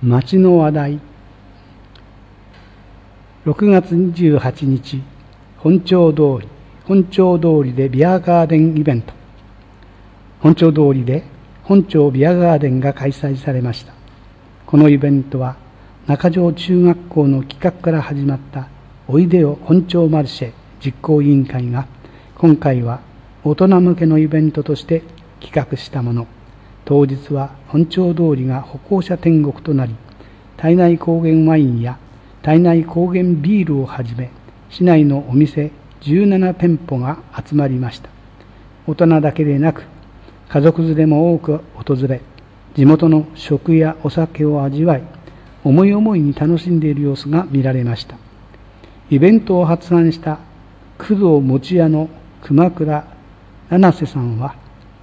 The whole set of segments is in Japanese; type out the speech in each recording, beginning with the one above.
町の話題。6月28日、本町通りでビアガーデンイベント。本町通りで本町ビアガーデンが開催されました。このイベントは中条中学校の企画から始まったおいでよ本町マルシェ実行委員会が、今回は大人向けのイベントとして企画したもの。当日は本町通りが歩行者天国となり、胎内高原ワインや胎内高原ビールをはじめ、市内のお店17店舗が集まりました。大人だけでなく、家族連れも多く訪れ、地元の食やお酒を味わい、思い思いに楽しんでいる様子が見られました。イベントを発案した工藤餅屋の熊倉七瀬さんは、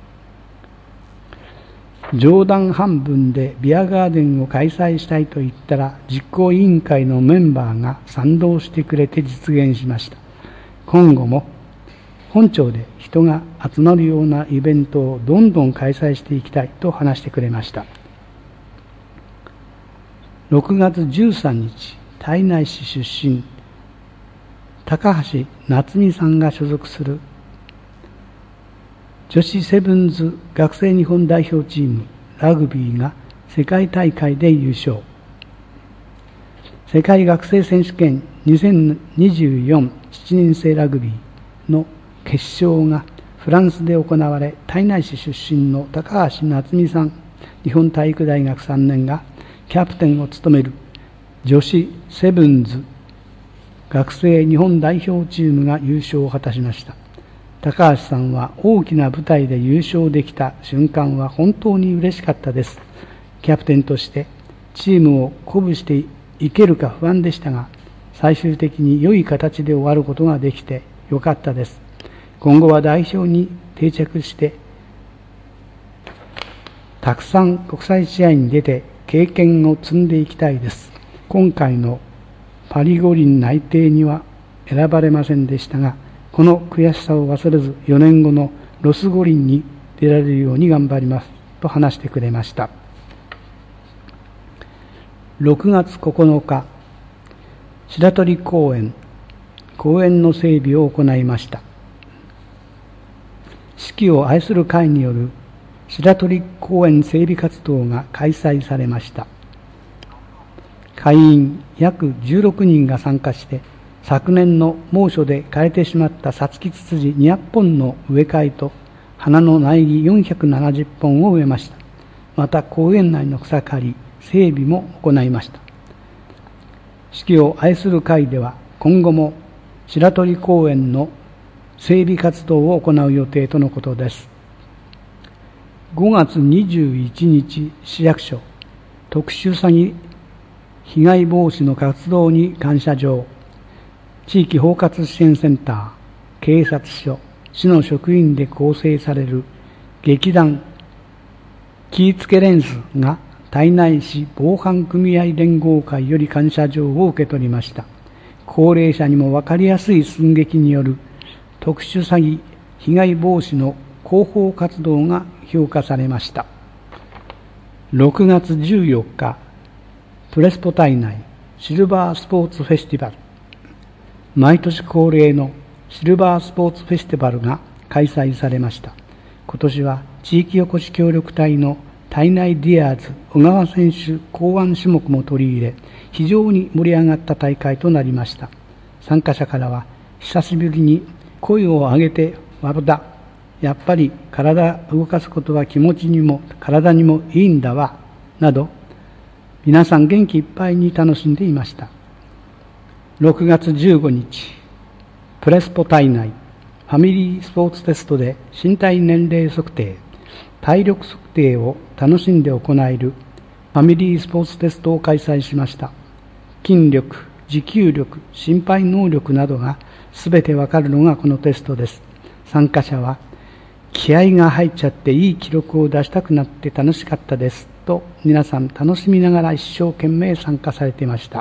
冗談半分でビアガーデンを開催したいと言ったら、実行委員会のメンバーが賛同してくれて実現しました。今後も本町で人が集まるようなイベントをどんどん開催していきたいと話してくれました。6月13日、胎内市出身、高橋夏美さんが所属する女子セブンズ学生日本代表チームラグビーが世界大会で優勝。世界学生選手権2024 7人制ラグビーの決勝がフランスで行われ、胎内市出身の高橋夏美さん、日本体育大学3年がキャプテンを務める女子セブンズ学生日本代表チームが優勝を果たしました。高橋さんは、大きな舞台で優勝できた瞬間は本当に嬉しかったです。キャプテンとしてチームを鼓舞していけるか不安でしたが、最終的に良い形で終わることができてよかったです。今後は代表に定着して、たくさん国際試合に出て経験を積んでいきたいです。今回のパリ五輪内定には選ばれませんでしたが、この悔しさを忘れず、4年後のロス五輪に出られるように頑張りますと話してくれました。6月9日、白鳥公園の整備を行いました。四季を愛する会による白鳥公園整備活動が開催されました。会員約16人が参加して、昨年の猛暑で枯れてしまったサツキツツジ200本の植え替えと花の苗木470本を植えました。また公園内の草刈り、整備も行いました。四季を愛する会では、今後も白鳥公園の整備活動を行う予定とのことです。5月21日、市役所特殊詐欺被害防止の活動に感謝状、地域包括支援センター、警察署、市の職員で構成される劇団気ぃつけレンズが胎内市防犯組合連合会より感謝状を受け取りました。高齢者にも分かりやすい寸劇による特殊詐欺被害防止の広報活動が評価されました。6月14日、プレスポ胎内シルバースポーツフェスティバル、毎年恒例のシルバースポーツフェスティバルが開催されました。今年は地域おこし協力隊の胎内ディアーズ小川選手考案種目も取り入れ、非常に盛り上がった大会となりました。参加者からは、久しぶりに声を上げてわぶだ、やっぱり体動かすことは気持ちにも体にもいいんだわ、など皆さん元気いっぱいに楽しんでいました。6月15日、プレスポ胎内ファミリースポーツテストで身体年齢測定、体力測定を楽しんで行えるファミリースポーツテストを開催しました。筋力、持久力、心肺能力などがすべてわかるのがこのテストです。参加者は、気合が入っちゃっていい記録を出したくなって楽しかったですと、皆さん楽しみながら一生懸命参加されていました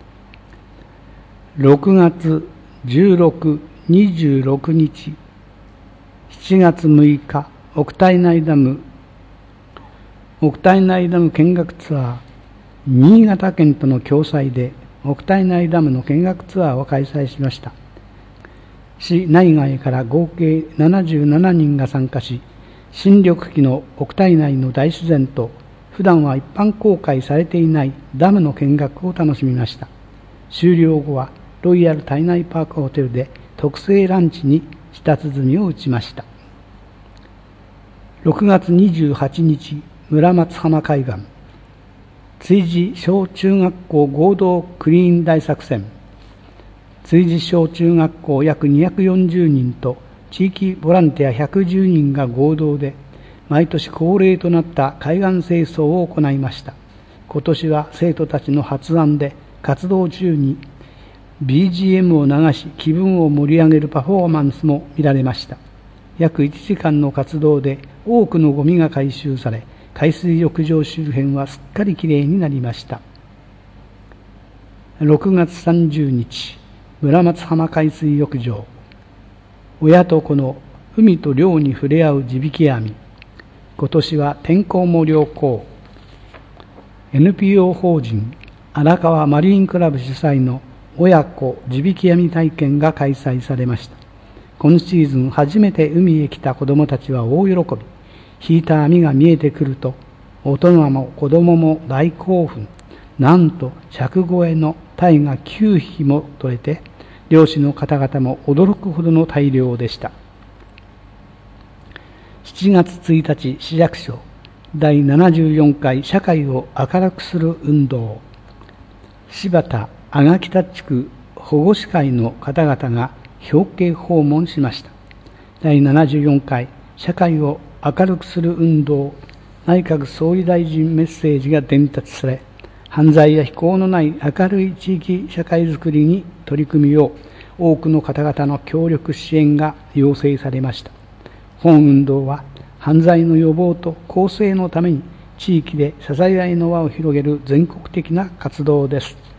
。6月16、26日、7月6日、奥胎内ダム見学ツアー新潟県との共催で奥体内ダムの見学ツアーを開催しました。市内外から合計77人が参加し、新緑期の奥体内の大自然と普段は一般公開されていないダムの見学を楽しみました。終了後はロイヤル体内パークホテルで特製ランチに舌鼓を打ちました。6月28日、村松浜海岸、築地小中学校合同クリーン大作戦。築地小中学校約240人と地域ボランティア110人が合同で毎年恒例となった海岸清掃を行いました。今年は生徒たちの発案で活動中に BGM を流し気分を盛り上げるパフォーマンスも見られました。約1時間の活動で多くのゴミが回収され、海水浴場周辺はすっかりきれいになりました。6月30日、村松浜海水浴場、親と子の海と漁に触れ合う地引き網。今年は天候も良好。NPO 法人荒川マリーンクラブ主催の親子地引き網体験が開催されました。今シーズン初めて海へ来た子どもたちは大喜び。引いた網が見えてくると、大人も子どもも大興奮。なんと100超えの鯛が9匹も取れて、漁師の方々も驚くほどの大漁でした。7月1日、市役所第74回社会を明るくする運動。柴田阿賀北地区保護司会の方々が表敬訪問しました。第74回社会を明るくする運動内閣総理大臣メッセージが伝達され、犯罪や非行のない明るい地域社会づくりに取り組むよう多くの方々の協力支援が要請されました。本運動は犯罪の予防と更生のために地域で支え合いの輪を広げる全国的な活動です。